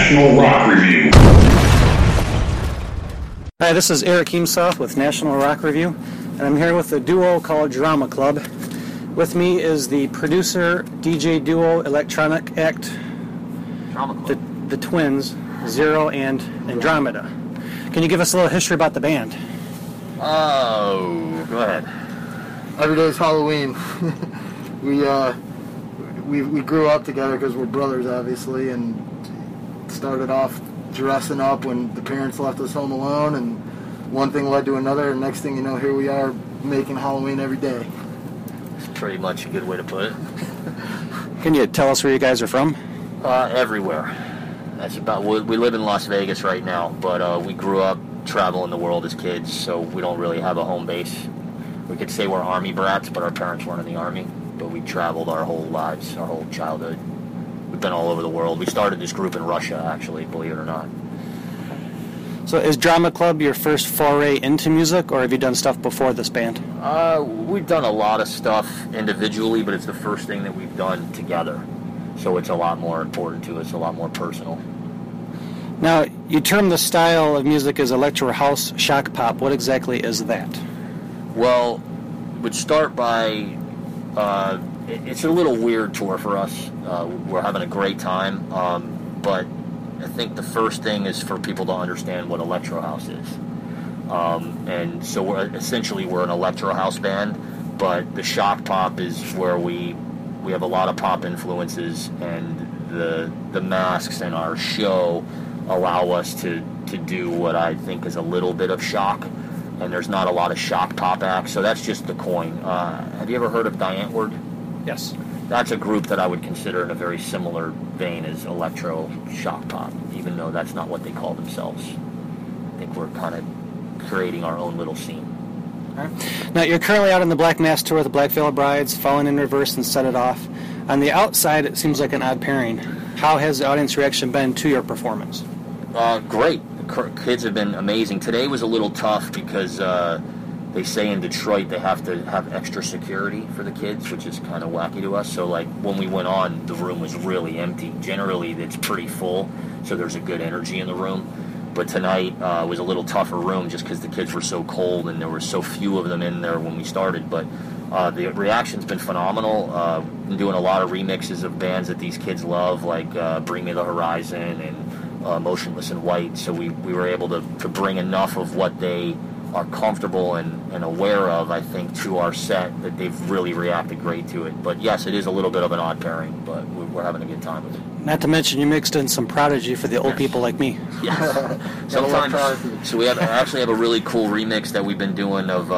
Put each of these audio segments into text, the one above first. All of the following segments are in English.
National Rock Review. Hi, this is Eric Heemsoth with National Rock Review, and I'm here with a duo called Drama Club. With me is the producer, DJ duo, electronic act, the twins, Zero and Andromeda. Can you give us a little history about the band? Oh, go ahead. Every day is Halloween. We grew up together because we're brothers, obviously, and started off dressing up when the parents left us home alone, and one thing led to another, and next thing you know, here we are making Halloween every day. It's pretty much a good way to put it. Can you tell us where you guys are from? Everywhere. That's about. We live in Las Vegas right now, but we grew up traveling the world as kids, so we don't really have a home base. We could say we're Army brats, but our parents weren't in the Army. But we traveled our whole lives, our whole childhood. We've been all over the world. We started this group in Russia, actually, believe it or not. So is Drama Club your first foray into music, or have you done stuff before this band? We've done a lot of stuff individually, but it's the first thing that we've done together. So it's a lot more important to us, a lot more personal. Now, you term the style of music as electro house shock pop. What exactly is that? Well, we'd start by... it's a little weird tour for us. We're having a great time, but I think the first thing is for people to understand what electro house is. And so we're an electro house band, but the shock pop is where we have a lot of pop influences, and the masks in our show allow us to do what I think is a little bit of shock. And there's not a lot of shock pop acts, so that's just the coin. Have you ever heard of Diantward? Yes. That's a group that I would consider in a very similar vein as electro shock pop, even though that's not what they call themselves. I think we're kind of creating our own little scene. All right. Now, you're currently out on the Black Mass tour with the Black Veil Brides, Falling in Reverse, and Set It Off. On the outside, it seems like an odd pairing. How has the audience reaction been to your performance? Great. Kids have been amazing. Today was a little tough because they say in Detroit they have to have extra security for the kids, which is kind of wacky to us. So, like, when we went on, the room was really empty. Generally, it's pretty full, so there's a good energy in the room. But tonight was a little tougher room just because the kids were so cold and there were so few of them in there when we started. But the reaction's been phenomenal. Been doing a lot of remixes of bands that these kids love, like Bring Me the Horizon and Motionless in White, so we were able to bring enough of what they are comfortable and aware of, I think, to our set that they've really reacted great to it. But yes, it is a little bit of an odd pairing, but we're having a good time with it. Not to mention you mixed in some Prodigy for the old people like me. Yes. Sometimes. So we actually have a really cool remix that we've been doing of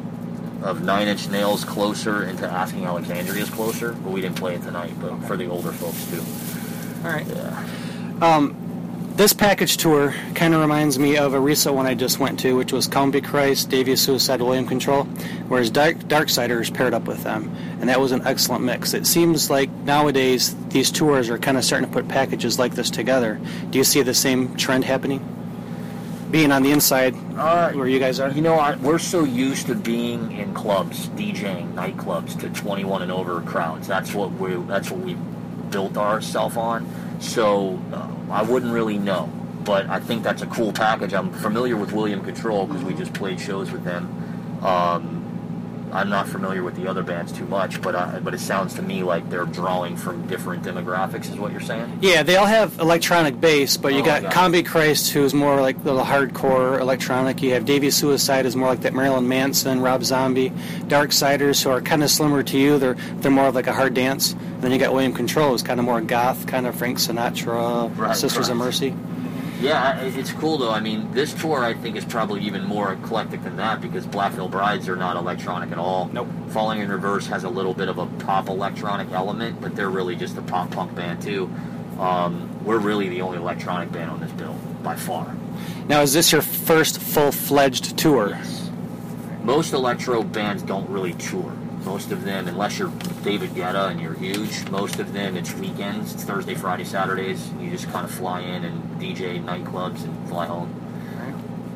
Nine Inch Nails' Closer into Asking Alexandria's Closer, but we didn't play it tonight, but for the older folks too. All right. Yeah. This package tour kind of reminds me of a recent one I just went to, which was Counby Christ, Davey Suicide, William Control, whereas Darksiders paired up with them, and that was an excellent mix. It seems like nowadays these tours are kind of starting to put packages like this together. Do you see the same trend happening? Being on the inside where you guys are? You know, we're so used to being in clubs, DJing, nightclubs, to 21 and over crowds. That's what we built ourselves on. So I wouldn't really know, but I think that's a cool package. I'm familiar with William Control because we just played shows with them. I'm not familiar with the other bands too much, but it sounds to me like they're drawing from different demographics, is what you're saying? Yeah, they all have electronic bass, but you got Counby Christ, who's more like the hardcore electronic. You have Davey Suicide, who's more like that Marilyn Manson, Rob Zombie. Darksiders, who are kind of similar to you, they're more of like a hard dance. And then you got William Control, who's kind of more goth, kind of Frank Sinatra, Sisters of Mercy. Yeah, it's cool though. I mean, this tour I think is probably even more eclectic than that because Black Veil Brides are not electronic at all. Nope. Falling in Reverse has a little bit of a pop electronic element, but they're really just a pop punk band too. We're really the only electronic band on this bill, by far. Now, is this your first full-fledged tour? Yes. Most electro bands don't really tour. Most of them, unless you're David Guetta and you're huge, most of them it's weekends. It's Thursday, Friday, Saturdays. You just kind of fly in and DJ nightclubs and fly home.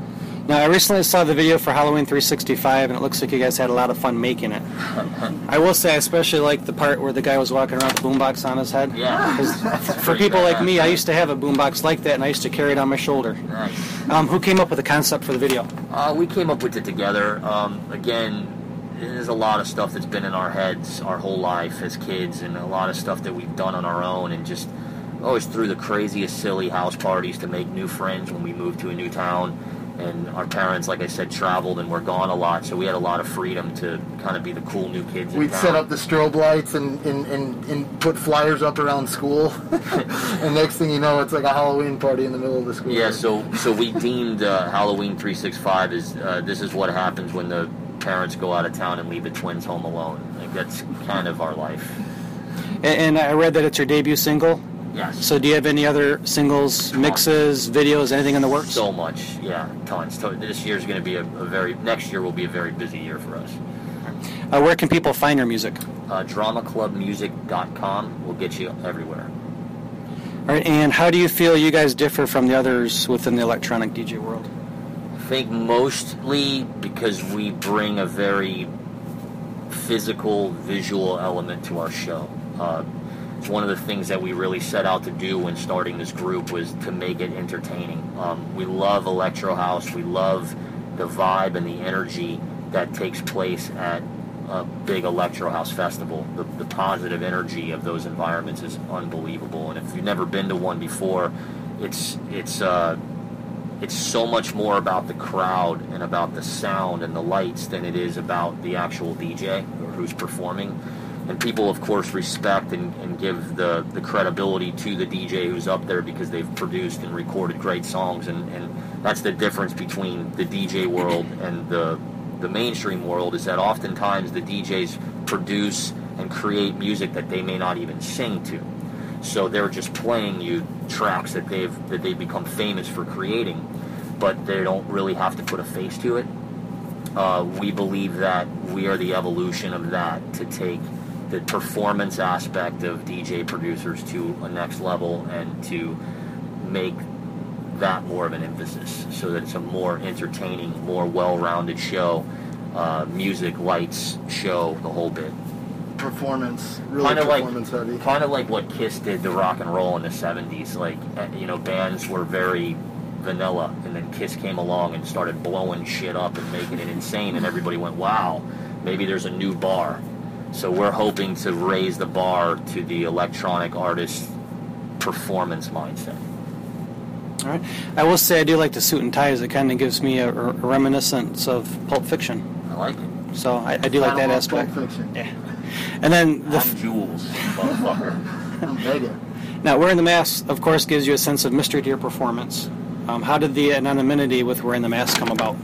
Now, I recently saw the video for Halloween 365, and it looks like you guys had a lot of fun making it. I will say I especially like the part where the guy was walking around with the boombox on his head. Yeah. For people like me, I used to have a boombox like that, and I used to carry it on my shoulder. Nice. Who came up with the concept for the video? We came up with it together. Again, there's a lot of stuff that's been in our heads our whole life as kids, and a lot of stuff that we've done on our own, and just always threw the craziest, silly house parties to make new friends when we moved to a new town. And our parents, like I said, traveled and were gone a lot, so we had a lot of freedom to kind of be the cool new kids in We'd town. set up the strobe lights and put flyers up around school. And next thing you know, it's like a Halloween party in the middle of the school. Yeah, so we deemed Halloween 365 as this is what happens when the parents go out of town and leave the twins home alone. Like, that's kind of our life. And I read that it's your debut single. Yes. So do you have any other singles, mixes, videos, anything in the works? So much, yeah, tons. This year's going to be next year will be a very busy year for us. Where can people find your music? DramaClubMusic.com will get you everywhere. All right, and how do you feel you guys differ from the others within the electronic DJ world? I think mostly because we bring a very physical, visual element to our show. It's one of the things that we really set out to do when starting this group was to make it entertaining. We love electro house. We love the vibe and the energy that takes place at a big electro house festival. The positive energy of those environments is unbelievable. And if you've never been to one before, it's so much more about the crowd and about the sound and the lights than it is about the actual DJ or who's performing. And people, of course, respect and give the credibility to the DJ who's up there because they've produced and recorded great songs. And that's the difference between the DJ world and the mainstream world, is that oftentimes the DJs produce and create music that they may not even sing to. So they're just playing you tracks that they've become famous for creating, but they don't really have to put a face to it. We believe that we are the evolution of that, to take the performance aspect of DJ producers to a next level and to make that more of an emphasis so that it's a more entertaining, more well-rounded show, music, lights, show, the whole bit. Performance, really performance heavy. Kind of like what Kiss did to rock and roll in the 70s. Like, bands were very vanilla, and then Kiss came along and started blowing shit up and making it insane, and everybody went, wow, maybe there's a new bar. So we're hoping to raise the bar to the electronic artist performance mindset. All right. I will say I do like the suit and ties. It kind of gives me a reminiscence of Pulp Fiction. I like it. So I do like that aspect. Pulp Fiction. Yeah. And then I'm Jules, motherfucker. I'm Vega. Now, wearing the mask, of course, gives you a sense of mystery to your performance. How did the anonymity with wearing the mask come about?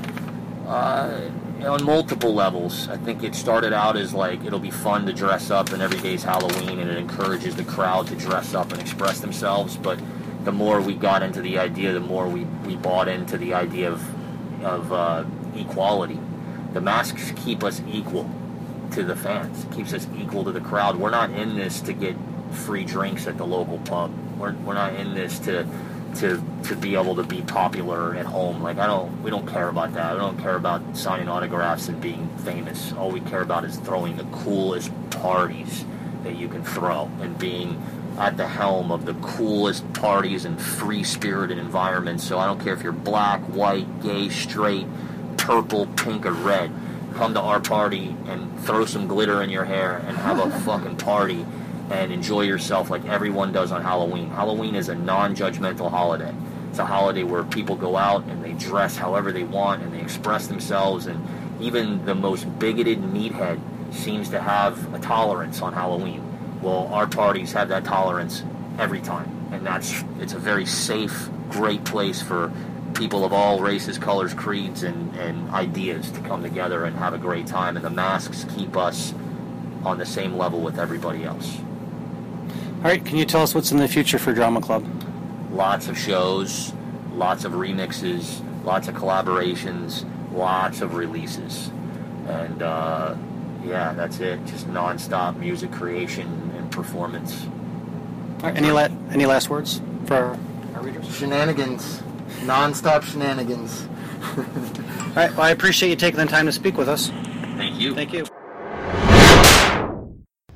On multiple levels. I think it started out as like, it'll be fun to dress up and every day's Halloween, and it encourages the crowd to dress up and express themselves. But the more we got into the idea, the more we bought into the idea of equality. The masks keep us equal to the fans. It keeps us equal to the crowd. We're not in this to get free drinks at the local pub. We're not in this to be able to be popular at home. Like, we don't care about that. We don't care about signing autographs and being famous. All we care about is throwing the coolest parties that you can throw and being at the helm of the coolest parties and free-spirited environments. So I don't care if you're black, white, gay, straight, purple, pink, or red. Come to our party and throw some glitter in your hair and have a fucking party and enjoy yourself like everyone does on Halloween. Halloween is a non-judgmental holiday. It's a holiday where people go out and they dress however they want and they express themselves, and even the most bigoted meathead seems to have a tolerance on Halloween. Well, our parties have that tolerance every time, and it's a very safe, great place for people of all races, colors, creeds, and ideas to come together and have a great time, and the masks keep us on the same level with everybody else. All right, can you tell us what's in the future for Drama Club? Lots of shows, lots of remixes, lots of collaborations, lots of releases. And, that's it. Just non-stop music creation and performance. All right, any last words for our readers? Shenanigans. Non-stop shenanigans. All right. Well, I appreciate you taking the time to speak with us. Thank you. Thank you.